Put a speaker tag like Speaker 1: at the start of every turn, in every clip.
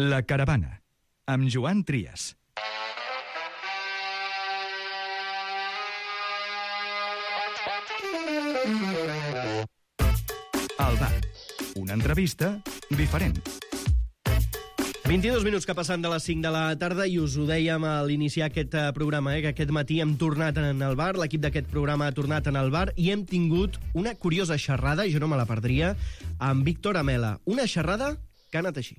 Speaker 1: La Caravana, amb Joan Trias. Al bar, una entrevista diferent.
Speaker 2: 22 minuts que passen de les 5 de la tarda i us ho dèiem a l'iniciar aquest programa, que aquest matí hem tornat en el bar, l'equip d'aquest programa ha tornat en el bar i hem tingut una curiosa xerrada, i jo no me la perdria, amb Víctor Amela. Una xerrada que ha anat així.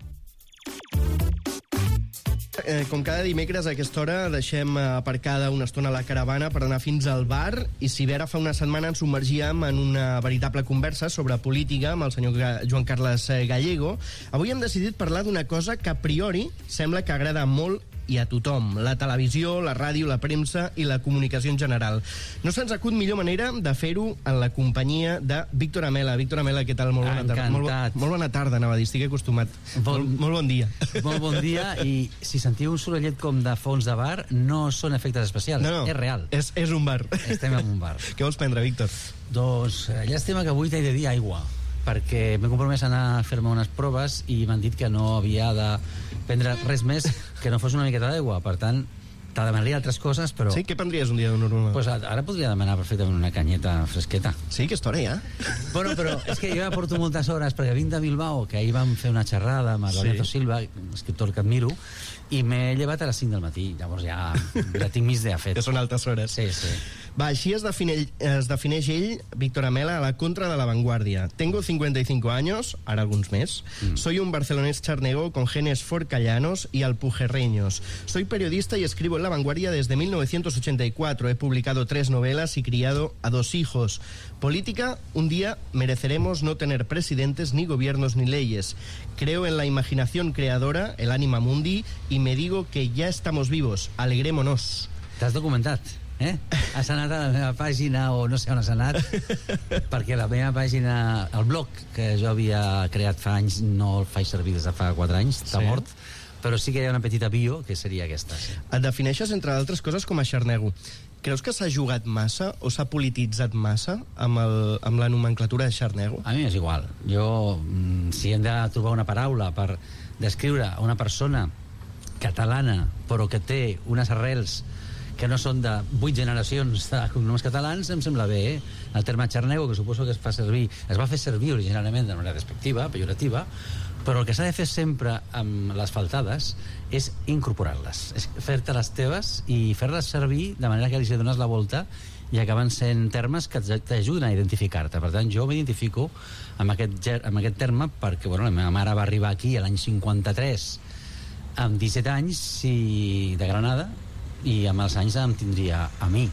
Speaker 2: Com cada dimecres a aquesta hora deixem aparcada una estona la caravana per anar fins al bar, i si bé ara fa una setmana ens submergíem en una veritable conversa sobre política amb el senyor Joan Carles Gallego, avui hem decidit parlar d'una cosa que a priori sembla que agrada molt i a tothom: la televisió, la ràdio, la premsa i la comunicació en general. No se'ns acut millor manera de fer-ho en la companyia de Víctor Amela. Víctor Amela, què tal? Molt bona tarda. Molt bona tarda, anava a dir, estic acostumat. Molt bon dia.
Speaker 3: Molt bon dia, i si sentiu un sorollet com de fons de bar, no són efectes especials,
Speaker 2: no,
Speaker 3: és real.
Speaker 2: És un bar.
Speaker 3: Estem en un bar.
Speaker 2: Què vols prendre, Víctor?
Speaker 3: Doncs llàstima que avui t'he de dir aigua, perquè m'he compromès a anar a fer-me unes proves i m'han dit que no havia de prendre res més que no fos una miqueta d'aigua. Per tant, te demanaria altres coses, però...
Speaker 2: Sí? Què prendries un dia normal?
Speaker 3: Pues ara podria demanar perfectament una canyeta fresqueta.
Speaker 2: Sí? Aquesta hora ja?
Speaker 3: Bueno, però és que jo ja porto moltes hores, perquè vinc de Bilbao, que ahir vam fer una xerrada amb Lorenzo Silva, escriptor que admiro, i m'he llevat a les 5 del matí. Llavors ja tinc mig de fet.
Speaker 2: Ja són altes hores.
Speaker 3: Sí, sí.
Speaker 2: Va, així es defineix ell, Víctor Amela, a la contra de La Vanguardia. Tengo 55 años, ahora algunos mes. Soy un barcelonés charnego con genes forcallanos y alpujerreños. Soy periodista y escribo en La Vanguardia desde 1984. He publicado 3 novelas y criado a 2 hijos. Política: un día mereceremos no tener presidentes, ni gobiernos, ni leyes. Creo en la imaginación creadora, el anima mundi, y me digo que ya estamos vivos. Alegrémonos.
Speaker 3: T'has documentat? Has anat a la meva pàgina, o no sé on has anat, perquè la meva pàgina, el blog que jo havia creat fa anys, no el faig servir des de fa 4 anys, està mort, però sí que hi ha una petita bio, que seria aquesta. Sí.
Speaker 2: Et defineixes, entre d'altres coses, com a xarnego. Creus que s'ha jugat massa o s'ha polititzat massa amb la nomenclatura de xarnego?
Speaker 3: A mi és igual. Jo, si hem de trobar una paraula per descriure una persona catalana, però que té unes arrels que no són de 8 generacions de cognoms catalans, em sembla bé, El terme xarnego, que suposo que es va fer servir originalment de manera despectiva, pejorativa, però el que s'ha de fer sempre amb les faltades és incorporar-les, és fer-te les teves i fer-les servir de manera que li dones la volta i acaben sent termes que t'ajuden a identificar-te. Per tant, jo m'identifico amb aquest terme perquè, bueno, la meva mare va arribar aquí l'any 53 amb 17 anys de Granada, i amb els anys em tindria a mi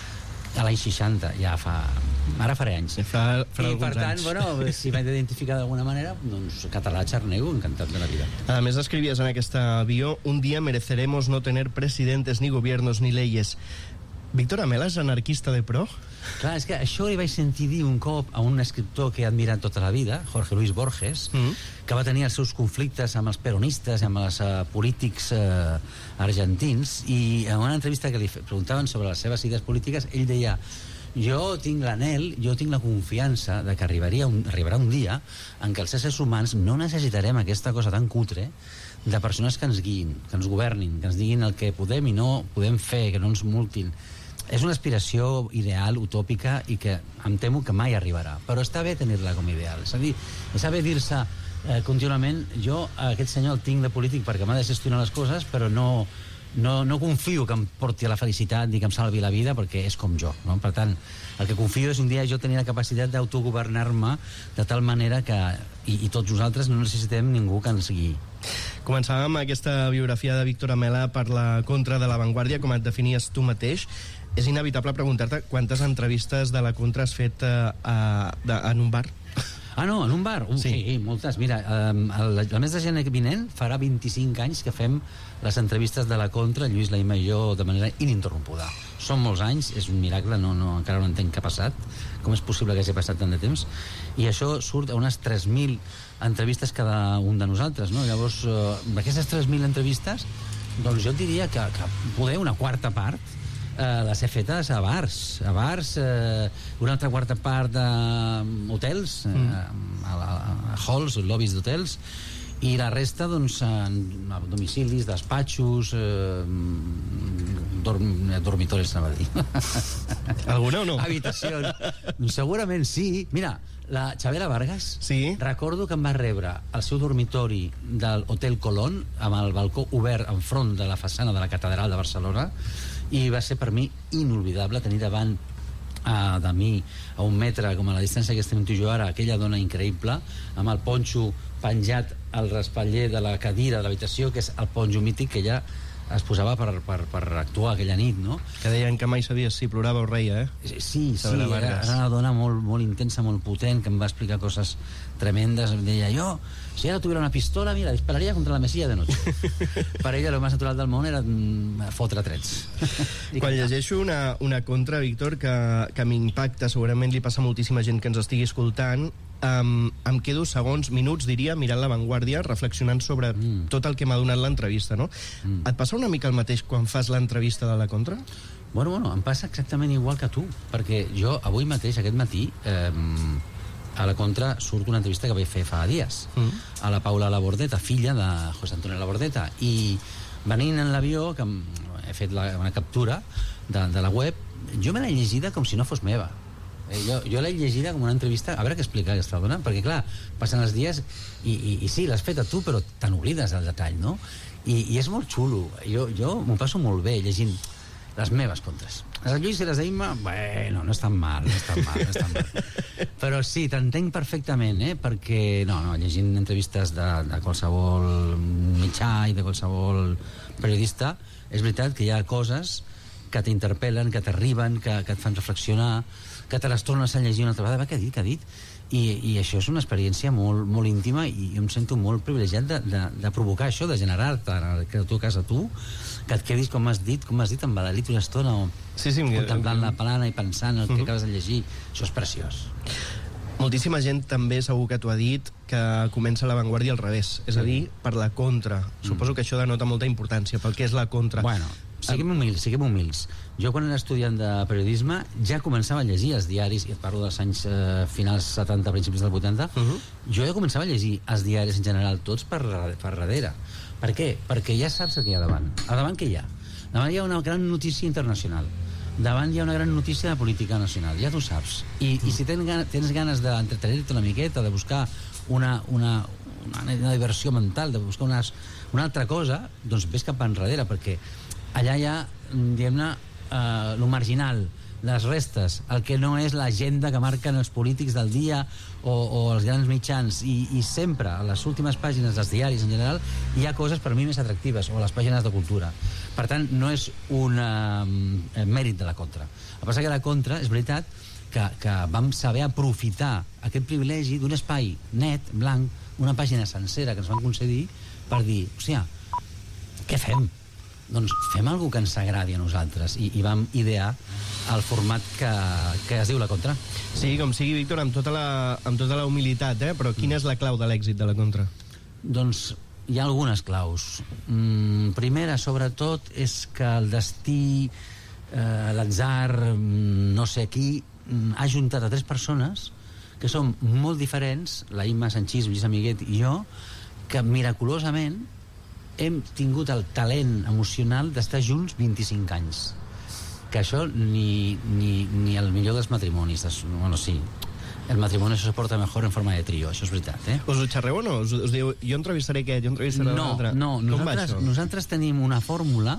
Speaker 3: a l'any 60, ara faré anys.
Speaker 2: I per tant,
Speaker 3: bueno, si m'he d'identificar d'alguna manera, doncs català, xarnego, encantat de la vida.
Speaker 2: A més, escrivies en aquesta bio: un día mereceremos no tener presidentes, ni gobiernos, ni leyes. Víctor Amela és anarquista de pro?
Speaker 3: Clar, és que això li vaig sentir dir un cop a un escriptor que he admirat tota la vida, Jorge Luis Borges, que va tenir els seus conflictes amb els peronistes, amb els polítics argentins, i en una entrevista que li preguntaven sobre les seves idees polítiques, ell deia: jo tinc l'anhel, jo tinc la confiança de que arribarà un dia en què els éssers humans no necessitarem aquesta cosa tan cutre de persones que ens guiïn, que ens governin, que ens diguin el que podem i no podem fer, que no ens multin. És una aspiració ideal, utòpica, i que em temo que mai arribarà, però està bé tenir-la com a ideal. És a dir, està bé dir-se contínuament: jo aquest senyor el tinc de polític perquè m'ha de gestionar les coses, però no confio que em porti a la felicitat ni que em salvi la vida, perquè és com jo, no? Per tant, el que confio és un dia jo tenir la capacitat d'autogovernar-me de tal manera que i tots nosaltres no necessitem ningú que ens guiï.
Speaker 2: Començàvem aquesta biografia de Víctor Amela per la contra de La Vanguardia, com et definies tu mateix. És inevitable preguntar-te quantes entrevistes de la contra has fet en un bar?
Speaker 3: Ah, no, en un bar? Sí, moltes. Mira, el mes de gener vinent farà 25 anys que fem les entrevistes de la contra, Lluís Laïma i jo, de manera ininterrompuda. Són molts anys, és un miracle, encara no entenc què ha passat, com és possible que hagi passat tant de temps, i això surt a unes 3.000 entrevistes cada un de nosaltres, no? Llavors, d'aquestes 3.000 entrevistes, doncs jo et diria que poder una quarta part les he fetes a bars, una altra quarta part a hotels, a halls, lobbies d'hotels, I la resta, doncs, domicilis, despatxos, dormitoris, anava a dir.
Speaker 2: Alguna o no?
Speaker 3: Habitacions. Segurament sí. Mira, la Xabela Vargas,
Speaker 2: sí.
Speaker 3: Recordo que em va rebre al seu dormitori del Hotel Colón, amb el balcó obert enfront de la façana de la Catedral de Barcelona, i va ser per mi inolvidable tenir davant de mi, a 1 metre, com a la distància que estem tu i jo ara, aquella dona increïble, amb el ponxo penjat al respatller de la cadira de l'habitació, que és el ponxo mític que ja es posava per actuar aquella nit, no?
Speaker 2: Que deien que mai sabies si plorava o reia,
Speaker 3: Sí, era una dona molt, molt intensa, molt potent, que em va explicar coses tremendes. Em deia, jo, si ara tuviera una pistola, mira, dispararia contra la Mesilla de noche. Per ella, lo més natural del món era fotre trets.
Speaker 2: Quan llegeixo una contra, Víctor, que m'impacta, segurament li passa a moltíssima gent que ens estigui escoltant, em quedo segons, minuts, diria, mirant La Vanguardia, reflexionant sobre tot el que m'ha donat l'entrevista, no? Et passa una mica el mateix quan fas l'entrevista de la contra?
Speaker 3: Bueno, em passa exactament igual que tu, perquè jo avui mateix, aquest matí, a la contra surt una entrevista que vaig fer fa dies a la Paula Labordeta, filla de José Antonio Labordeta, i venint en l'avió, que he fet una captura de la web, jo me l'he llegida com si no fos meva. Jo l'he llegida com una entrevista, a veure què explica aquesta dona, perquè clar, passen els dies i sí, l'has fet a tu, però te n'oblides del detall, no? I és molt xulo. Jo m'ho passo molt bé llegint les meves contres. Les de Lluís i les d'Imma, bueno, no estan mal. Però sí, t'entenc perfectament, perquè, llegint entrevistes de qualsevol mitjà i de qualsevol periodista, és veritat que hi ha coses que t'interpel·len, que t'arriben, que et fan reflexionar, que te les tornes a llegir una altra vegada. Què ha dit? I això és una experiència molt, molt íntima, i jo em sento molt privilegiat de provocar això, de generar-te, que tu a casa tu, que et quedis, com has dit, embadalit una estona, contemplant la plana i pensant el que acabes de llegir. Això és preciós.
Speaker 2: Moltíssima gent també segur que t'ho ha dit, que comença La Vanguardia al revés, és a dir, per la contra. Suposo que això denota molta importància pel que és la contra.
Speaker 3: Bueno, siguem humils. Jo, quan era estudiant de periodisme, ja començava a llegir els diaris, i et parlo dels anys finals 70, principis del 80, jo ja començava a llegir els diaris en general, tots per darrere. Per què? Perquè ja saps el que hi ha davant. A davant què hi ha? Davant hi ha una gran notícia internacional. Davant hi ha una gran notícia de política nacional. Ja t'ho saps. I si tens ganes d'entretenir-te una miqueta, de buscar una diversió mental, de buscar una altra cosa, doncs ves cap enrere, perquè allà hi ha, diguem-ne, lo marginal, les restes, el que no és l'agenda que marquen els polítics del dia o els grans mitjans, i sempre a les últimes pàgines dels diaris en general hi ha coses per mi més atractives, o a les pàgines de cultura. Per tant, no és un mèrit de la contra. El que passa que la contra, és veritat que vam saber aprofitar aquest privilegi d'un espai net, blanc, una pàgina sencera que ens van concedir, per dir, hòstia, què fem? Doncs fem alguna que ens agradi a nosaltres, i vam idear el format que es diu La Contra.
Speaker 2: Sí, com sigui, Víctor, amb tota la humilitat, però quina és la clau de l'èxit de La Contra?
Speaker 3: Doncs hi ha algunes claus. Primera, sobretot, és que el destí, l'atzar, no sé qui, ha ajuntat a 3 persones que som molt diferents, la Imma Sanchís, Lluís Amiguet i jo, que miraculosament hem tingut el talent emocional d'estar junts 25 anys. Que això ni el millor dels matrimonis, bueno, sí, el matrimoni se soporta mejor en forma de trío, això és veritat,
Speaker 2: Us ho xerreu o no? Us diu, jo entrevistaré aquest, jo entrevistaré l'altre.
Speaker 3: No, nosaltres tenim una fórmula,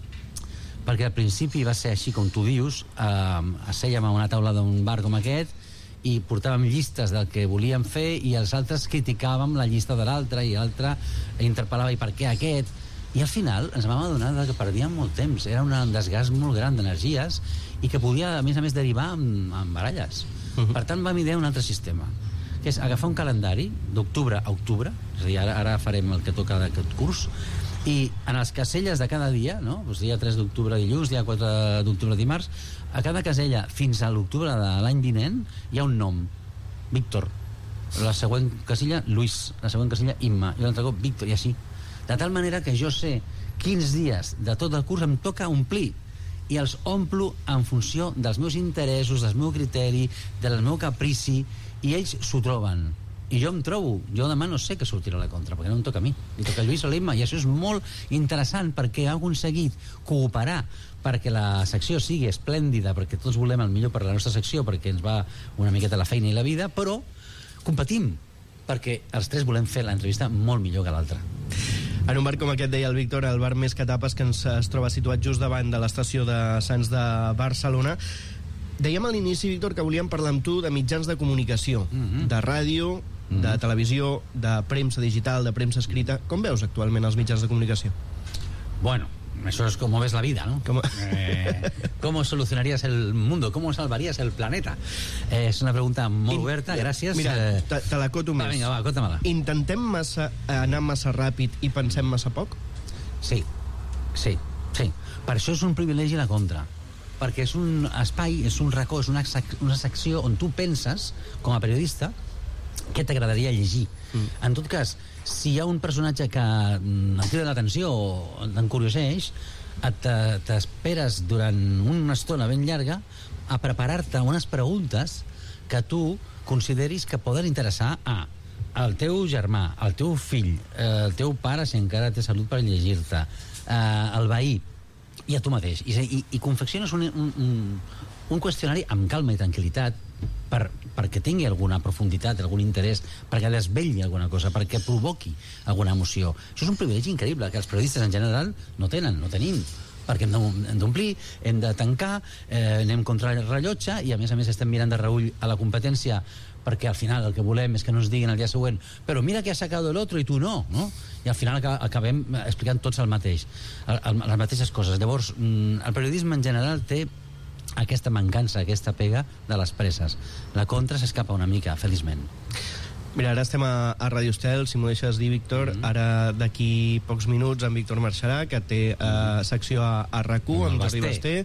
Speaker 3: perquè al principi va ser així com tu dius, assèiem a una taula d'un bar com aquest i portàvem llistes del que volíem fer, i els altres criticàvem la llista de l'altre, i l'altre interpel·lava, i per què aquest? I al final ens vam adonar que perdíem molt temps, era un desgast molt gran d'energies, i que podia, a més, derivar en baralles. Per tant, vam idear un altre sistema, que és agafar un calendari d'octubre a octubre, és a dir, ara farem el que toca d'aquest curs, i en les caselles de cada dia, no? Doncs dia 3 d'octubre dilluns, dia 4 d'octubre dimarts, a cada casella fins a l'octubre de l'any vinent hi ha un nom, Víctor, la següent casella Lluís, la següent casella Imma, i l'altre cop Víctor, i així, de tal manera que jo sé quins dies de tot el curs em toca omplir, i els omplo en funció dels meus interessos, del meu criteri, del meu caprici, i ells s'ho troben. I jo demà no sé què sortirà a la contra, perquè no em toca a mi, li toca a Lluís Lima, i això és molt interessant perquè ha aconseguit cooperar perquè la secció sigui esplèndida, perquè tots volem el millor per la nostra secció, perquè ens va una miqueta la feina i la vida, però competim, perquè els tres volem fer l'entrevista molt millor que l'altra.
Speaker 2: En un bar com aquest, deia el Víctor, el bar Més que Tapes, que es troba situat just davant de l'estació de Sants de Barcelona. Dèiem a l'inici, Víctor, que volíem parlar amb tu de mitjans de comunicació, de ràdio, de televisió, de premsa digital, de premsa escrita. Com veus actualment els mitjans de comunicació?
Speaker 3: Bueno, eso es como ves la vida, ¿no? ¿Cómo solucionarías el mundo? ¿Cómo salvarías el planeta? Es una pregunta molt oberta, gràcies.
Speaker 2: Mira, te la coto més.
Speaker 3: Vinga, va, cota-me-la.
Speaker 2: Intentem anar massa ràpid i pensem massa poc?
Speaker 3: Sí. Per això és un privilegi la contra. Perquè és un espai, és un racó, és una secció on tu penses, com a periodista, què t'agradaria llegir. En tot cas, si hi ha un personatge que et crida l'atenció o t'encurioseix, t'esperes durant una estona ben llarga a preparar-te unes preguntes que tu consideris que poden interessar al teu germà, al teu fill, al teu pare, si encara té salut per llegir-te, al veí, i a tu mateix. I confecciones un qüestionari amb calma i tranquil·litat perquè tingui alguna profunditat, algun interès, perquè desvetlli alguna cosa, perquè provoqui alguna emoció. Això és un privilegi increïble que els periodistes en general no tenim, perquè hem d'omplir, hem de tancar, anem contra el rellotge i a més estem mirant de reüll a la competència perquè al final el que volem és que no ens diguin el dia següent però mira que ha sacado el otro i tu no? I al final acabem explicant tots el mateix, les mateixes coses. Llavors, el periodisme en general té aquesta mancança, aquesta pega de les presses. La contra s'escapa una mica, feliçment.
Speaker 2: Mira, ara estem a Ràdio Estel, si m'ho deixes dir, Víctor. Ara, d'aquí pocs minuts, en Víctor marxarà, que té secció a RAC1, amb Jordi Basté.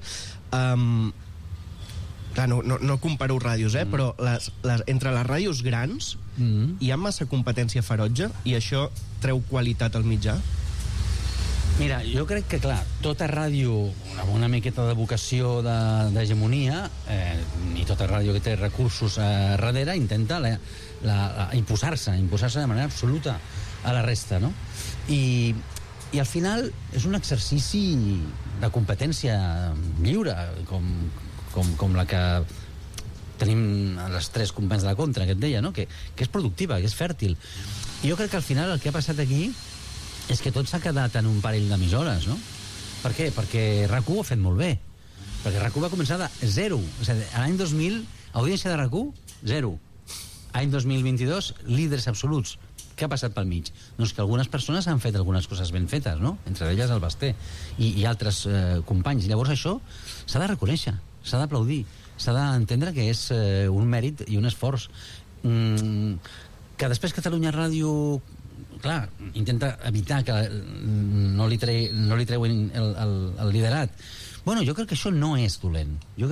Speaker 2: Clar, no comparo ràdios, però entre les ràdios grans hi ha massa competència ferotge i això treu qualitat al mitjà?
Speaker 3: Mira, jo crec que, clar, tota ràdio amb una miqueta de vocació d'hegemonia, i tota ràdio que té recursos darrere, intenta imposar-se de manera absoluta a la resta, no? I al final és un exercici de competència lliure, com la que tenim les tres companys de la contra, que et deia, no? Que és productiva, que és fèrtil. I jo crec que al final el que ha passat aquí és que tot s'ha quedat en un parell d'emissores, no? Per què? Perquè RAC1 ho ha fet molt bé. Perquè RAC1 va començar de zero. És a dir, l'any 2000, audiència de RAC1, zero. Any 2022, líders absoluts. Què ha passat pel mig? Doncs que algunes persones han fet algunes coses ben fetes, no? Entre elles el Basté i altres companys. Llavors això s'ha de reconèixer, s'ha d'aplaudir, s'ha d'entendre que és un mèrit i un esforç. Que després Catalunya Ràdio, clar, intenta evitar que no li treuen el liderat. Bueno, jo crec que això no és dolent.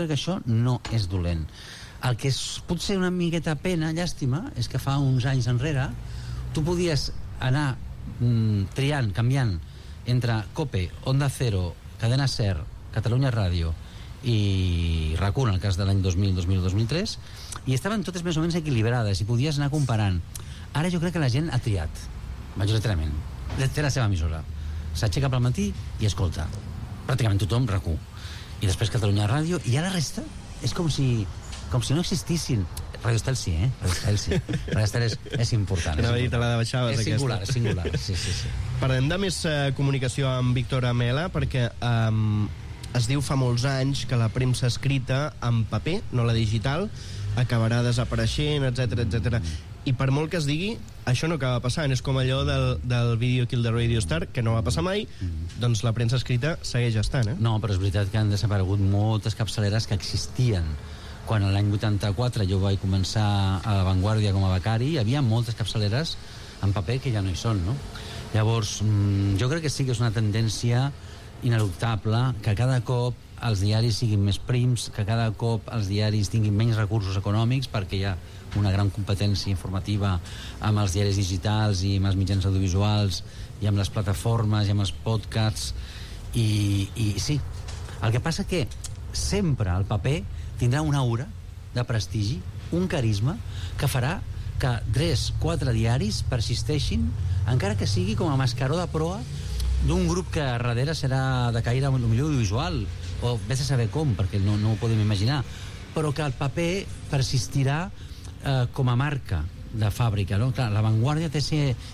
Speaker 3: El que pot ser una miqueta pena, llàstima, és que fa uns anys enrere tu podies anar triant, canviant entre COPE, Onda Cero, Cadena SER, Catalunya Ràdio i RAC1, en el cas de l'any 2000, 2003, i estaven totes més o menys equilibrades i podies anar comparant. Ara jo crec que la gent ha triat majoritàriament, té la seva emissora, s'aixeca pel matí i escolta pràcticament tothom RAC1 i després Catalunya Ràdio, i a la resta és com si no existissin. Ràdio Estel sí, Ràdio Estel és important, és singular, sí.
Speaker 2: Parlem de més comunicació amb Víctor Amela, perquè es diu fa molts anys que la premsa escrita en paper, no la digital, acabarà desapareixent, etc. I per molt que es digui, això no acaba passant. És com allò del Video Kill the Radio Star, que no va passar mai, doncs la premsa escrita segueix estant,
Speaker 3: No, però és veritat que han desaparegut moltes capçaleres que existien. Quan l'any 84 jo vaig començar a La Vanguardia com a becari, hi havia moltes capçaleres en paper que ja no hi són, no? Llavors, jo crec que sí que és una tendència ineluctable que cada cop els diaris siguin més prims, que cada cop els diaris tinguin menys recursos econòmics perquè hi ha una gran competència informativa amb els diaris digitals i amb els mitjans audiovisuals i amb les plataformes i amb els podcasts i sí, el que passa que sempre el paper tindrà una aura de prestigi, un carisma que farà que 3-4 diaris persisteixin, encara que sigui com a mascaró de proa d'un grup que a darrere serà de caire millor audiovisual, o vés a saber com, perquè no ho podem imaginar, però que el paper persistirà com a marca de fàbrica, no? Clar, La Vanguardia té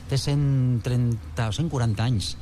Speaker 3: 130 o 140 anys.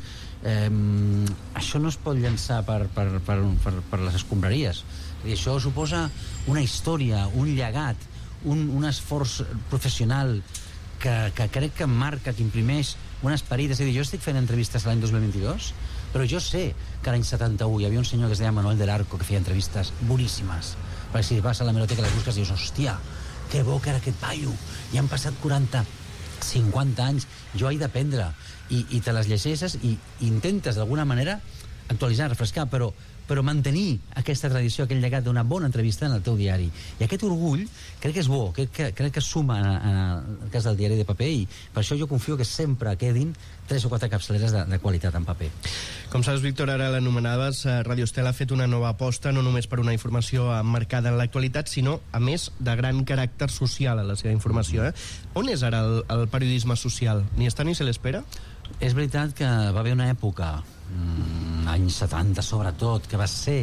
Speaker 3: Això no es pot llançar per les escombraries. I això suposa una història, un llegat, un esforç professional que crec que marca, que imprimeix un esperit. És a dir, jo estic fent entrevistes l'any 2022, però jo sé que l'any 71 hi havia un senyor que es deia Manuel del Arco que feia entrevistes boníssimes, perquè si vas a la hemeroteca les busques i dius, hòstia, que bo que era aquest paio, i han passat 40, 50 anys, jo he d'aprendre, i te les llegeixes i intentes d'alguna manera actualitzar, refrescar, però mantenir aquesta tradició, aquell llegat d'una bona entrevista en el teu diari. I aquest orgull crec que és bo, crec que suma en el cas del diari de paper, i per això jo confio que sempre quedin 3 o 4 capçaleres de qualitat en paper.
Speaker 2: Com saps, Víctor, ara l'anomenaves, Radio Estel ha fet una nova aposta, no només per una informació emmarcada en l'actualitat, sinó, a més, de gran caràcter social a la seva informació. On és ara el periodisme social? Ni està ni se l'espera?
Speaker 3: És veritat que va haver una època, anys 70 sobretot, que va ser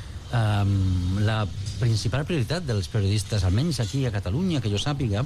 Speaker 3: la principal prioritat dels periodistes, almenys aquí a Catalunya, que jo sàpiga,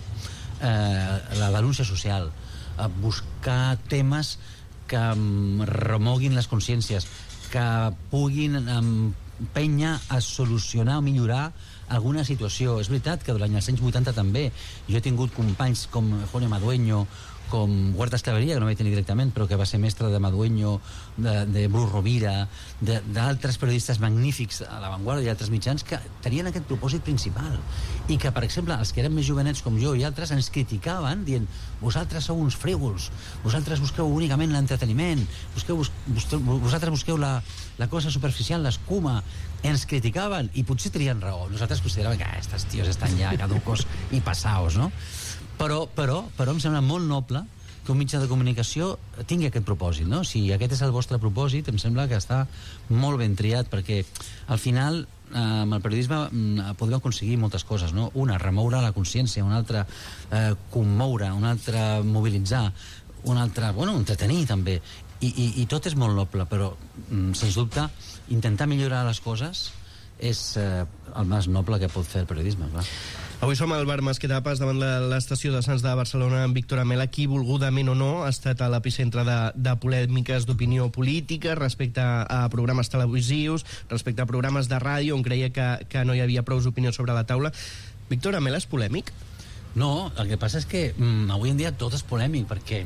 Speaker 3: la denúncia social, buscar temes que remoguin les consciències, que puguin empènyer a solucionar o millorar alguna situació. És veritat que durant els anys 80 també jo he tingut companys com Jorge Madueño, com Huerta Esclaveria, que no vaig tenir directament, però que va ser mestre de Madueño, de Bru Rovira, d'altres periodistes magnífics a La Vanguardia i altres mitjans que tenien aquest propòsit principal. I que, per exemple, els que eren més jovenets com jo i altres ens criticaven dient, vosaltres sou uns frívols, vosaltres busqueu únicament l'entreteniment, vosaltres busqueu la cosa superficial, l'escuma. Ens criticaven i potser tenien raó. Nosaltres consideràvem que aquests tios estan ja caducos i passaos, no? Però em sembla molt noble que un mitjà de comunicació tingui aquest propòsit, no? Si aquest és el vostre propòsit, em sembla que està molt ben triat, perquè al final amb el periodisme podem aconseguir moltes coses, no? Una, remoure la consciència, una altra, commoure, una altra, mobilitzar, una altra, entretenir també, i tot és molt noble, però sens dubte intentar millorar les coses és el més noble que pot fer el periodisme, clar.
Speaker 2: Avui som al bar Masquetapes davant l'estació de Sants de Barcelona amb Víctor Amela, qui, volgudament o no, ha estat a l'epicentre de polèmiques d'opinió política respecte a programes televisius, respecte a programes de ràdio on creia que no hi havia prou opinió sobre la taula. Víctor Amela és polèmic?
Speaker 3: No, el que passa és que avui en dia tot és polèmic perquè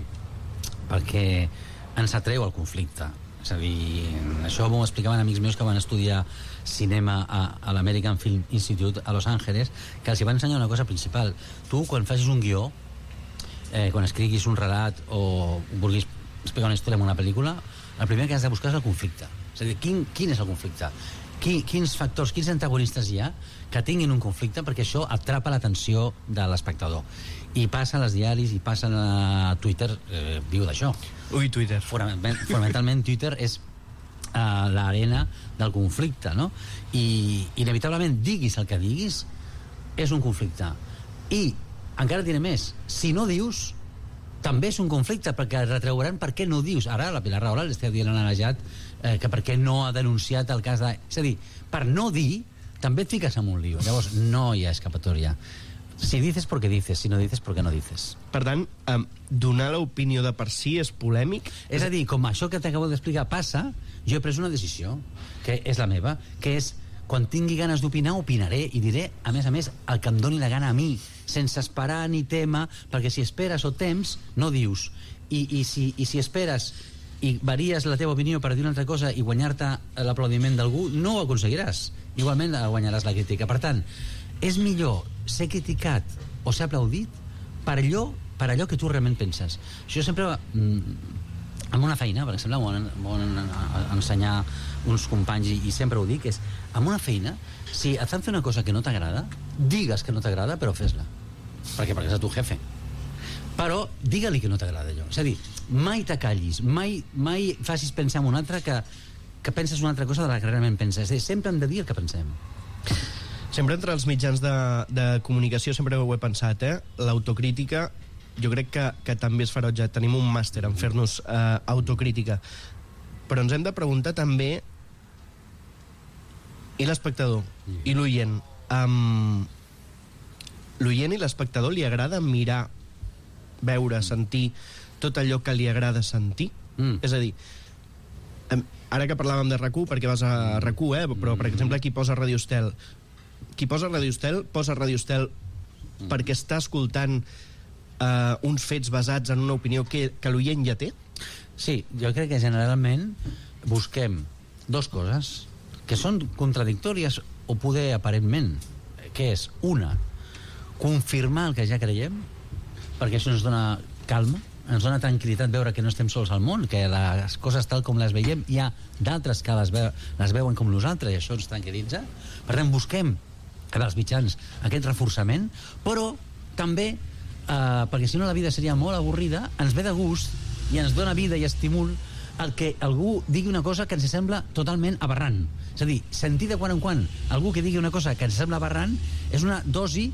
Speaker 3: ens atreu el conflicte. És a dir, això m'ho explicaven amics meus que van estudiar cinema a l'American Film Institute a Los Angeles, que els hi van ensenyar una cosa principal. Tu, quan facis un guió, quan escriguis un relat o vulguis explicar una història en una pel·lícula, el primer que has de buscar és el conflicte. És a dir, quin és el conflicte? Quins factors, quins antagonistes hi ha que tinguin un conflicte, perquè això atrapa l'atenció de l'espectador. I passa als diaris, i passa a Twitter, viu d'això.
Speaker 2: Ui, Twitter.
Speaker 3: Fonamentalment Twitter és l'arena del conflicte, no? I inevitablement, diguis el que diguis, és un conflicte. I encara diré més, si no dius, també és un conflicte, perquè retrauran per què no dius. Ara la Pilar Rahola li està dient a Najat que per què no ha denunciat el cas de... És a dir, per no dir, també et fiques en un lío. Llavors, no hi ha escapatòria. Si dices porque dices, si no dices porque no dices.
Speaker 2: Per tant, donar l'opinió de per si és polèmic?
Speaker 3: És a dir, com això que t'acabo d'explicar passa, jo he pres una decisió, que és la meva, que és, quan tingui ganes d'opinar, opinaré i diré, a més, el que em doni la gana a mi, sense esperar ni tema, perquè si esperes o temps, no dius. I si esperes i varies la teva opinió per dir una altra cosa i guanyar-te l'aplaudiment d'algú, no ho aconseguiràs. Igualment guanyaràs la crítica. Per tant, és millor ser criticat o ser aplaudit per allò que tu realment penses. Això sempre en una feina, per exemple, m'ho han ensenyar uns companys i sempre ho dic, és en una feina, si et fan fer una cosa que no t'agrada, digues que no t'agrada, però fes-la, perquè és el teu jefe, però digue-li que no t'agrada allò. És a dir, mai t'acallis, mai facis pensar en un altre que penses una altra cosa de la que realment penses. Sempre hem de dir el que pensem.
Speaker 2: Sempre entre els mitjans de comunicació, sempre ho he pensat, l'autocrítica, jo crec que també és ferotge. Tenim un màster en fer-nos autocrítica. Però ens hem de preguntar també i l'espectador, i l'oient. L'oient i l'espectador li agrada mirar, veure, sentir tot allò que li agrada sentir? És a dir, ara que parlàvem de RAC1, perquè vas a RAC1, però, per exemple, qui posa Radio Estel posa Radio Estel perquè està escoltant uns fets basats en una opinió que l'oient ja té?
Speaker 3: Sí, jo crec que generalment busquem dues coses que són contradictòries o poder aparentment, que és una, confirmar el que ja creiem, perquè això ens dona calma, ens dona tranquil·litat veure que no estem sols al món, que les coses tal com les veiem hi ha d'altres que les veuen com nosaltres, i això ens tranquil·litza. Per tant, busquem dels mitjans aquest reforçament, però també, perquè si no la vida seria molt avorrida, ens ve de gust i ens dona vida i estímul el que algú digui una cosa que ens sembla totalment aberrant. És a dir, sentir de quan en quan algú que digui una cosa que ens sembla aberrant és una dosi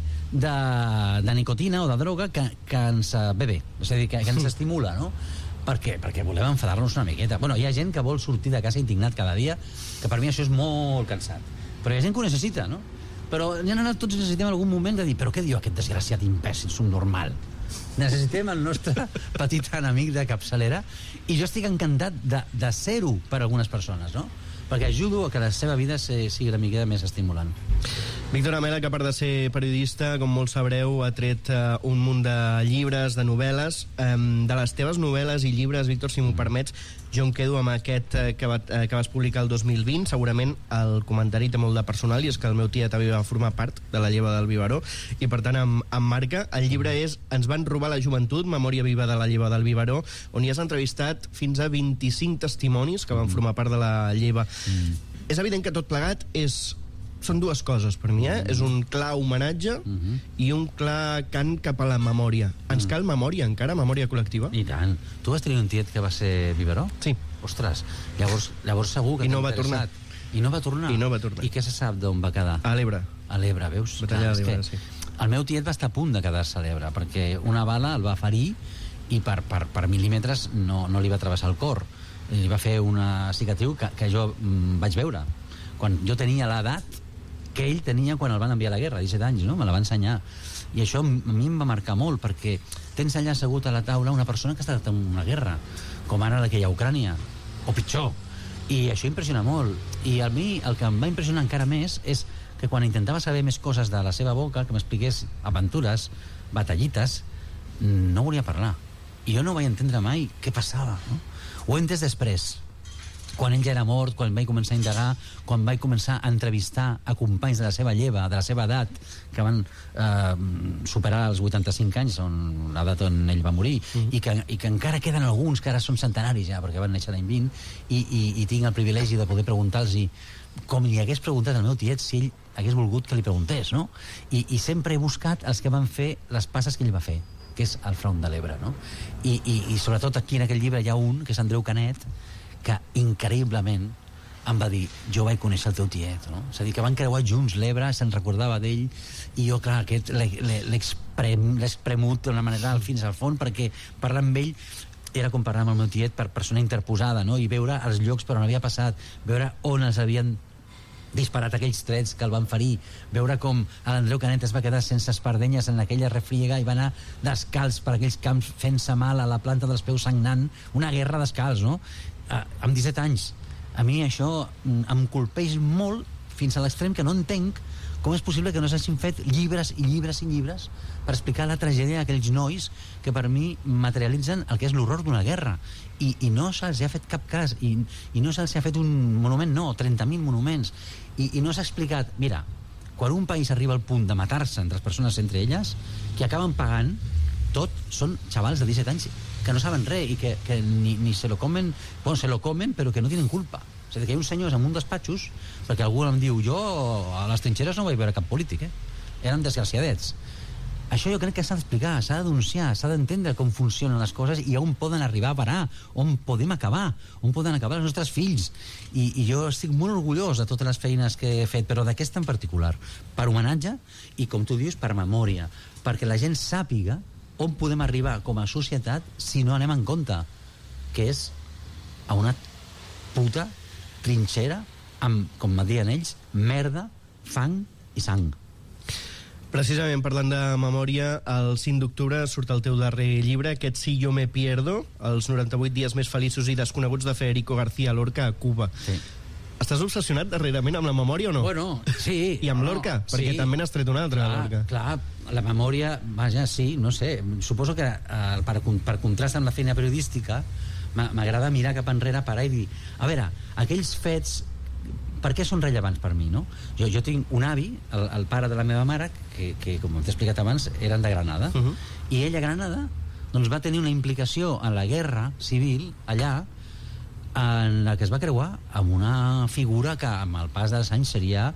Speaker 3: de nicotina o de droga que ens ve bé, és a dir, que ens estimula, no? Per què? Perquè volem enfadar-nos una miqueta. Bueno, hi ha gent que vol sortir de casa indignat cada dia, que per mi això és molt cansat. Però hi ha gent que ho necessita, no? Però en general tots necessitem en algun moment de dir però què diu aquest desgraciat imbècil, subnormal? Necessitem el nostre petit enemic de capçalera i jo estic encantat de ser-ho per a algunes persones, no? Perquè ajudo a que la seva vida sigui una miqueta més estimulant.
Speaker 2: Víctor Amela, que a part de ser periodista, com molts sabreu, ha tret un munt de llibres, de novel·les. De les teves novel·les i llibres, Víctor, si m'ho permets, jo em quedo amb aquest que vas publicar el 2020. Segurament el comentari té molt de personal, i és que el meu tiet també va formar part de la lleva del Biberó, i per tant em marca. El llibre és Ens van robar la joventut, memòria viva de la lleva del Biberó, on hi has entrevistat fins a 25 testimonis que van formar part de la lleva. És evident que tot plegat són dues coses per mi, És un clar homenatge i un clar cant cap a la memòria. Ens cal memòria encara, memòria col·lectiva?
Speaker 3: I tant. Tu vas tenir un tiet que va ser Biberó?
Speaker 2: Sí.
Speaker 3: Ostres, llavors segur que
Speaker 2: I no va tornar.
Speaker 3: I no va tornar?
Speaker 2: I no va tornar.
Speaker 3: I què se sap d'on va quedar?
Speaker 2: A l'Ebre.
Speaker 3: A l'Ebre, veus?
Speaker 2: Batalla de l'Ebre, sí.
Speaker 3: El meu tiet va estar a punt de quedar-se a l'Ebre, perquè una bala el va ferir i per mil·límetres no li va travessar el cor. Li va fer una cicatriu que jo vaig veure. Quan jo tenia l'edat que ell tenia quan el van enviar a la guerra, 17 anys, no? Me la va ensenyar. I això a mi em va marcar molt, perquè tens allà assegut a la taula una persona que ha estat en una guerra, com ara la que hi ha a Ucrània, o pitjor. I això impressiona molt. I a mi el que em va impressionar encara més és que quan intentava saber més coses de la seva boca, que m'expliqués aventures, batallites, no volia parlar. I jo no vaig entendre mai què passava, no? Ho he entès després, quan ell ja era mort, quan vaig començar a indagar, quan vaig començar a entrevistar a companys de la seva lleva, de la seva edat, que van superar els 85 anys, l'edat on ell va morir, i que encara queden alguns que ara són centenaris ja, perquè van néixer l'any 20, i tinc el privilegi de poder preguntar-los com li hagués preguntat al meu tiet si ell hagués volgut que li preguntés, no? I sempre he buscat els que van fer les passes que ell va fer, que és el front de l'Ebre, no? I sobretot aquí en aquell llibre hi ha un, que és Andreu Canet, que increïblement em va dir, jo vaig conèixer el teu tiet, no? És a dir, que van creuar junts l'Ebre, se'n recordava d'ell, i jo, clar, aquest l'he espremut d'una manera fins al fons, perquè parlar amb ell era com parlar amb el meu tiet per persona interposada, no? I veure els llocs per on havia passat, veure on els havien disparat aquells trets que el van ferir, veure com l'Andreu Canet es va quedar sense espardenyes en aquella refriega i va anar descalç per aquells camps fent-se mal a la planta dels peus sagnant, una guerra descalç, no? Amb 17 anys. A mi això em colpeix molt fins a l'extrem que no entenc com és possible que no s'hagin fet llibres i llibres i llibres per explicar la tragèdia d'aquells nois que per mi materialitzen el que és l'horror d'una guerra. I no se'ls ha fet cap cas, i no se'ls ha fet un monument, no, 30.000 monuments, i no s'ha explicat, mira, quan un país arriba al punt de matar-se entre les persones entre elles, que acaben pagant tot, són xavals de 17 anys que no saben res i que ni se lo comen, bueno, se lo comen però que no tenen culpa. És a dir, que hi ha uns senyors en un despatxos, perquè algú em diu, jo a les trinxeres no vaig veure cap polític, eren desgraciadets. Això jo crec que s'ha d'explicar, s'ha de denunciar, s'ha d'entendre com funcionen les coses i on poden arribar a parar, on podem acabar, on poden acabar els nostres fills. I jo estic molt orgullós de totes les feines que he fet, però d'aquesta en particular, per homenatge i, com tu dius, per memòria, perquè la gent sàpiga on podem arribar com a societat si no anem en compte, que és a una puta trinxera amb, com me diuen ells, merda, fang i sang.
Speaker 2: Precisament, parlant de memòria, el 5 d'octubre surt el teu darrer llibre, aquest Sí, yo me pierdo, els 98 dies més feliços i desconeguts de Federico García Lorca a Cuba.
Speaker 3: Sí.
Speaker 2: Estàs obsessionat darrerament amb la memòria o no?
Speaker 3: Bueno, sí.
Speaker 2: I amb Lorca? Perquè també n'has tret una altra, Lorca.
Speaker 3: Clar, la memòria, vaja, sí, no sé. Suposo que per contrast amb la feina periodística m'agrada mirar cap enrere, parar i dir, a veure, aquells fets per què són rellevants per mi, no? Jo tinc un avi, el pare de la meva mare, que com t'he explicat abans, eren de Granada, i ell a Granada doncs, va tenir una implicació en la guerra civil allà, en la que es va creuar amb una figura que amb el pas dels anys seria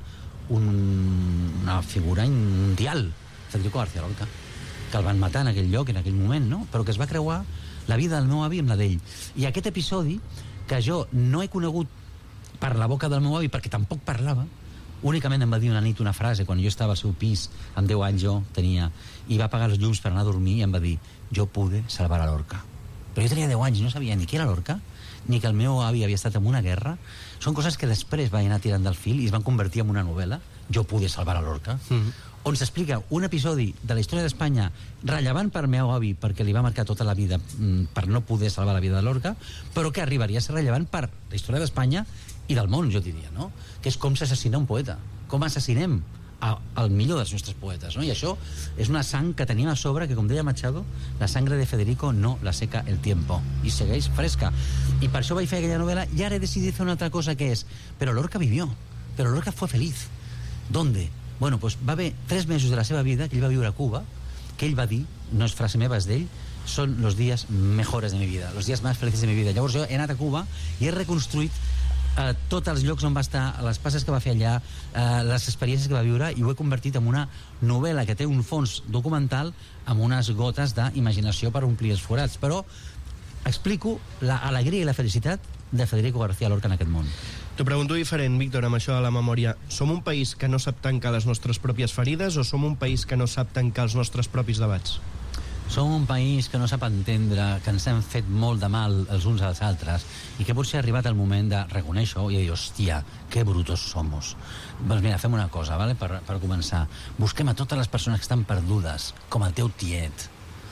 Speaker 3: una figura mundial, Federico García Lorca, que el van matar en aquell lloc, en aquell moment, no? Però que es va creuar la vida del meu avi amb la d'ell. I aquest episodi, que jo no he conegut per la boca del meu avi, perquè tampoc parlava, únicament em va dir una nit una frase, quan jo estava al seu pis, amb 10 anys jo tenia, i va apagar els llums per anar a dormir, i em va dir, jo pude salvar a Lorca. Però jo tenia 10 anys, no sabia ni qui era Lorca, ni que el meu avi havia estat en una guerra. Són coses que després van anar tirant del fil i es van convertir en una novel·la, Jo pude salvar a Lorca, on s'explica un episodi de la història d'Espanya rellevant per meu avi, perquè li va marcar tota la vida per no poder salvar la vida de Lorca, però que arribaria a ser rellevant per la història d'Espanya i del món, jo diria, no? Que és com s'assassina un poeta, com assassinem el millor dels nostres poetes, no? I això és una sang que tenim a sobre, que com deia Machado, la sangre de Federico no la seca el tiempo, i segueix fresca. I per això vaig fer aquella novel·la, i ara he decidit fer una altra cosa, que és, però Lorca vivió, però Lorca fue feliz. ¿Dónde? Bueno, pues va haver 3 mesos de la seva vida que ell va viure a Cuba, que ell va dir, no és frase meva, és d'ell, són los días mejores de mi vida, los días más felices de mi vida. Llavors jo he anat a Cuba i he reconstruït tots els llocs on va estar, les passes que va fer allà, les experiències que va viure, i ho he convertit en una novel·la que té un fons documental amb unes gotes d'imaginació per omplir els forats, però explico l'alegria i la felicitat de Federico García Lorca en aquest món.
Speaker 2: T'ho pregunto diferent, Víctor, amb això de la memòria. Som un país que no sap tancar les nostres pròpies ferides o som un país que no sap tancar els nostres propis debats?
Speaker 3: Som un país que no sap entendre que ens hem fet molt de mal els uns als altres i que potser ha arribat el moment de reconèixer-ho i de dir, hòstia, que brutos somos. Doncs mira, fem una cosa, ¿vale? per començar. Busquem a totes les persones que estan perdudes, com el teu tiet,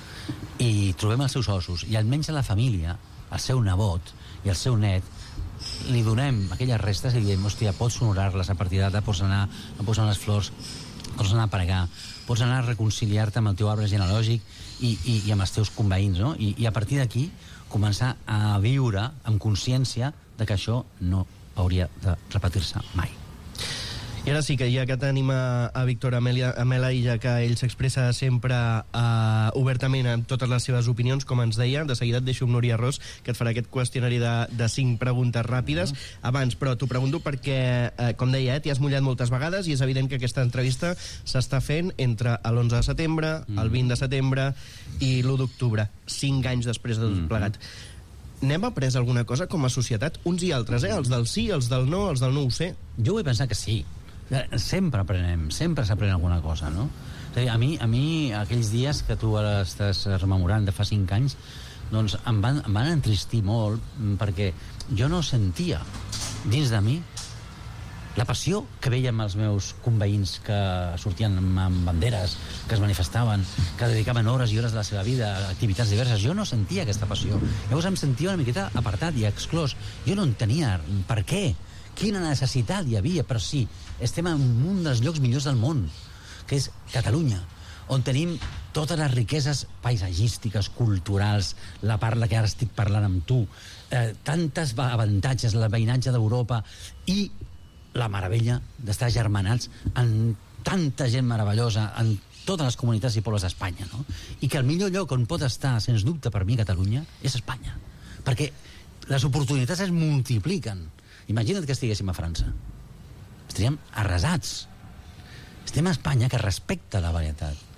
Speaker 3: i trobem els seus ossos, i almenys a la família, el seu nebot i el seu net, li donem aquelles restes i diem, hòstia, pots honorar-les a partir d'ara, pots anar a posar unes flors, pots anar a pregar, pots anar a reconciliar-te amb el teu arbre genealògic i amb els teus conveïns, no? I a partir d'aquí començar a viure amb consciència de que això no hauria de repetir-se mai.
Speaker 2: I ara sí que ja que tenim a Víctor Amela, i ja que ell s'expressa sempre obertament en totes les seves opinions, com ens deia, de seguida et deixo amb Núria Ros, que et farà aquest qüestionari de 5 preguntes ràpides. Abans, però, t'ho pregunto perquè, com deia, t'hi has mullat moltes vegades i és evident que aquesta entrevista s'està fent entre l'11 de setembre, el 20 de setembre i l'1 d'octubre, 5 anys després de tot plegat. N'hem après alguna cosa com a societat, uns i altres, els del sí, els del no, els del no ho sé?
Speaker 3: Jo vull pensar que sí. Sempre aprenem, sempre s'aprèn alguna cosa, no? És a dir, a mi aquells dies que tu ara estàs rememorant de fa 5 anys, doncs em van entristir molt, perquè jo no sentia dins de mi la passió que veiem els meus conveïns que sortien amb banderes, que es manifestaven, que dedicaven hores i hores de la seva vida a activitats diverses. Jo no sentia aquesta passió. Llavors em sentia una miqueta apartat i exclòs. Jo no entenia per què. Quina necessitat hi havia, però sí, estem en un dels llocs millors del món, que és Catalunya, on tenim totes les riqueses paisatgístiques, culturals, la parla que ara estic parlant amb tu, tantes avantatges, el veïnatge d'Europa i la meravella d'estar germanats en tanta gent meravellosa, en totes les comunitats i pobles d'Espanya, no? I que el millor lloc on pot estar, sens dubte, per mi, Catalunya, és Espanya. Perquè les oportunitats es multipliquen. Imagina't que estiguéssim a França. Estaríem arrasats. Estem a Espanya, que respecta la varietat,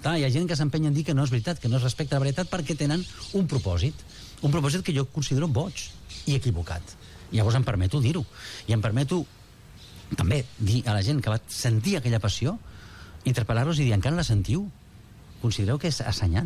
Speaker 3: Clar, hi ha gent que s'empenya en dir que no és veritat, que no es respecta la veritat perquè tenen un propòsit que jo considero boig i equivocat. Llavors em permeto dir-ho. I em permeto també dir a la gent que va sentir aquella passió, interpel·lar-los i dir, encara la sentiu? Considereu que és assenyat?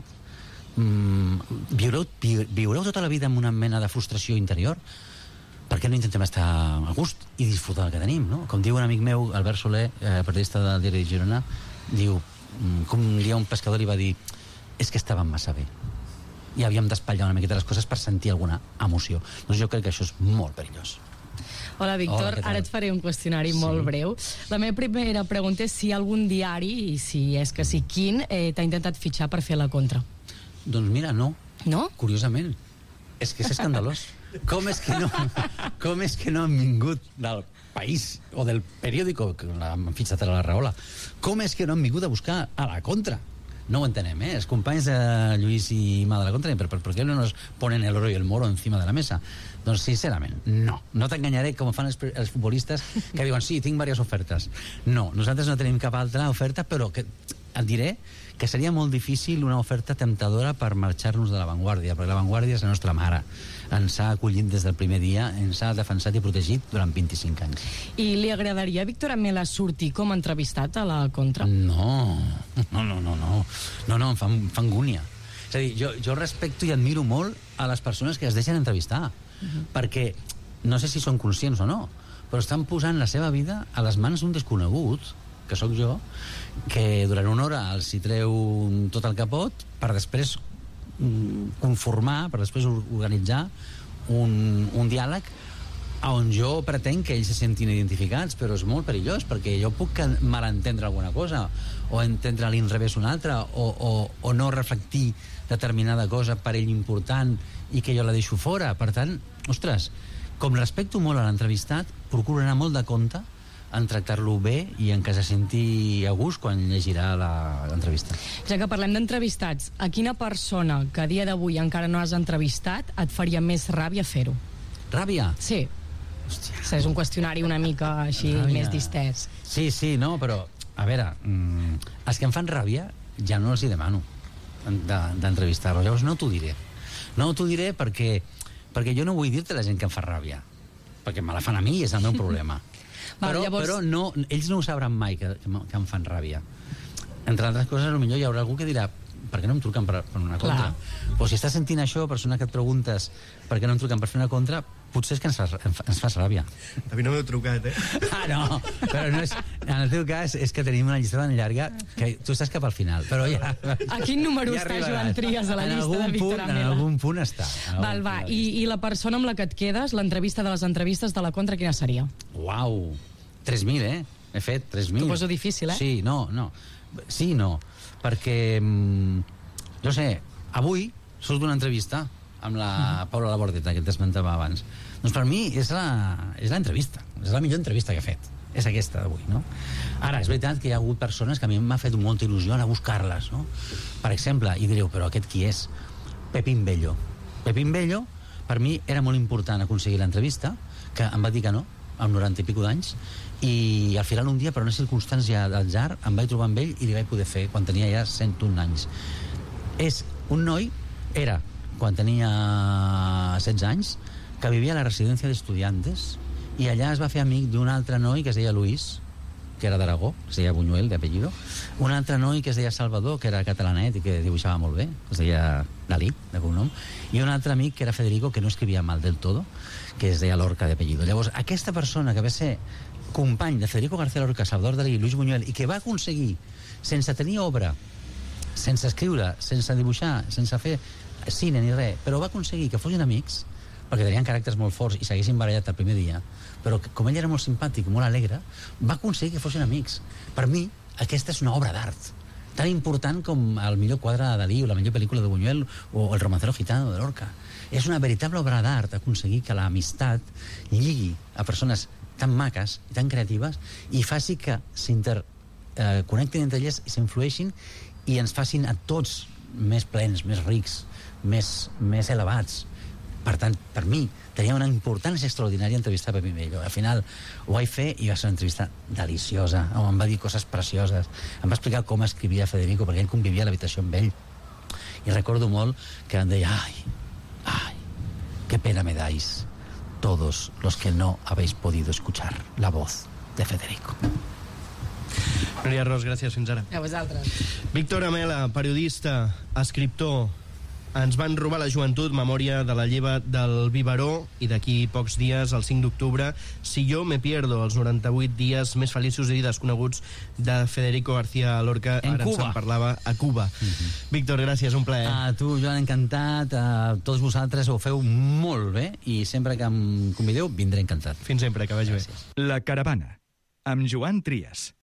Speaker 3: Viureu tota la vida amb una mena de frustració interior? Per què no intentem estar a gust i disfrutar del que tenim, no? Com diu un amic meu, Albert Soler, periodista del Diari de Girona, diu, com un dia un pescador li va dir, és que estàvem massa bé i havíem d'espatllar una miqueta les coses per sentir alguna emoció. Doncs jo crec que això és molt perillós.
Speaker 4: Hola, Víctor. Ara et faré un qüestionari molt breu. La meva primera pregunta és si algun diari, i si és que sí, quin, t'ha intentat fitxar per fer la contra.
Speaker 3: Doncs mira, no.
Speaker 4: No?
Speaker 3: Curiosament. És que és escandalós. Com és que no han vingut del País o del periòdico, que l'han fitxat a la Rahola, com és que no han vingut a buscar a la contra? No ho entenem, Els companys de Lluís i Ima de la Contra, ¿por qué no nos ponen el oro y el moro encima de la mesa? Doncs, sincerament, no. No t'enganyaré com fan els futbolistes que diuen, sí, tinc diverses ofertes. No, nosaltres no tenim cap altra oferta, però que et diré que seria molt difícil una oferta temptadora per marxar-nos de La Vanguardia, perquè La Vanguardia és la nostra mare. Ens ha acollit des del primer dia, ens ha defensat i protegit durant 25 anys.
Speaker 4: I li agradaria a Víctor Amela sortir com a entrevistat a la Contra?
Speaker 3: No, em fa angúnia. És a dir, jo respecto i admiro molt a les persones que es deixen entrevistar, perquè no sé si són conscients o no, però estan posant la seva vida a les mans d'un desconegut, que sóc jo, que durant una hora els hi treu tot el capot per després conformar, per després organitzar un diàleg on jo pretenc que ells se sentin identificats, però és molt perillós, perquè jo puc malentendre alguna cosa, o entendre a l'inrevés una altra, o no reflectir determinada cosa per ell important i que jo la deixo fora. Per tant, ostres, com respecto molt a l'entrevistat, procuro anar molt de compte en tractar-lo bé i en que se senti a gust quan llegirà l'entrevista.
Speaker 4: Ja que parlem d'entrevistats, a quina persona que a dia d'avui encara no has entrevistat et faria més ràbia fer-ho?
Speaker 3: Ràbia?
Speaker 4: Sí. Hòstia. És un qüestionari una mica així més distès.
Speaker 3: Sí, no, però a veure, els que em fan ràbia ja no els hi demano d'entrevistar-los, llavors no t'ho diré. No t'ho diré perquè jo no vull dir-te la gent que em fa ràbia, perquè me la fan a mi i és el meu problema. Però no, ells no ho sabran mai que em fan ràbia. Entre altres coses, potser hi haurà algú que dirà, per què no em truquen per una contra? Però si estàs sentint això, persona que et preguntes per què no em truquen per fer una contra, potser és que ens fas ràbia.
Speaker 2: A mi no m'heu trucat,
Speaker 3: No, però no és, en el teu cas és que tenim una llista tan llarga que tu estàs cap al final, però ja...
Speaker 4: A quin número està Joan Trias a la llista de Víctor Amela?
Speaker 3: En algun punt està.
Speaker 4: Va, i la persona amb la que et quedes, l'entrevista de les entrevistes de la Contra, quina seria?
Speaker 3: Uau, 3.000, He fet 3.000.
Speaker 4: T'ho poso difícil,
Speaker 3: Sí, no. Sí, no, perquè, jo sé, avui surt d'una entrevista amb la Paula Labordeta, que t'esmentava abans. Doncs per mi és l'entrevista, és la millor entrevista que he fet. És aquesta d'avui, no? Ara, és veritat que hi ha hagut persones que a mi m'ha fet molta il·lusió anar a buscar-les, no? Per exemple, i direu, però aquest qui és? Pepín Bello. Pepín Bello, per mi, era molt important aconseguir l'entrevista, que em va dir que no, amb 90 i pico d'anys, i al final un dia, per una circumstància d'atzar, em vaig trobar amb ell i li vaig poder fer quan tenia ja 101 anys. És un noi, quan tenia 16 anys, que vivia a la residència d'estudiantes, i allà es va fer amic d'un altre noi que es deia Luis, que era d'Aragó, que es deia Buñuel, d'apellido, un altre noi que es deia Salvador, que era catalanet i que dibuixava molt bé, que es deia Dalí, de cognom, i un altre amic que era Federico, que no escrivia mal del todo, que es deia Lorca, d'apellido. Llavors, aquesta persona que va ser company de Federico García Lorca, Salvador Dalí i Luis Buñuel, i que va aconseguir, sense tenir obra, sense escriure, sense dibuixar, sense fer cine ni res, però va aconseguir que fossin amics, perquè tenien caràcters molt forts i s'haguessin barallat el primer dia, però com ell era molt simpàtic i molt alegre, va aconseguir que fossin amics. Per mi, aquesta és una obra d'art, tan important com el millor quadre de Dalí o la millor pel·lícula de Buñuel o el romancero gitano de Lorca. És una veritable obra d'art aconseguir que l'amistat lligui a persones tan maques i tan creatives i faci que s'interconnectin entre elles i s'influeixin i ens facin a tots més plens, més rics, més elevats. Per tant, per mi, tenia una importància extraordinària entrevistar Pepi Mello. Al final ho vaig fer i va ser una entrevista deliciosa. Em va dir coses precioses. Em va explicar com escrivia Federico, perquè ell convivia a l'habitació amb ell. I recordo molt que em deia, ay, qué pena me dais todos los que no habéis podido escuchar la voz de Federico.
Speaker 2: Núria Ros, gràcies, fins ara.
Speaker 4: A vosaltres.
Speaker 2: Víctor Amela, periodista, escriptor. Ens van robar la joventut, memòria de la lleva del biberó, i d'aquí pocs dies, el 5 d'octubre, Si yo me pierdo, els 98 dies més feliços i desconeguts de Federico García Lorca.
Speaker 3: En
Speaker 2: Ara
Speaker 3: Cuba.
Speaker 2: ens en parlava, a Cuba. Víctor, gràcies, un plaer.
Speaker 3: A tu, Joan, encantat. A tots vosaltres ho feu molt bé i sempre que em convideu vindré encantat.
Speaker 2: Fins sempre, que vagi bé.
Speaker 1: La Caravana, amb Joan Trias.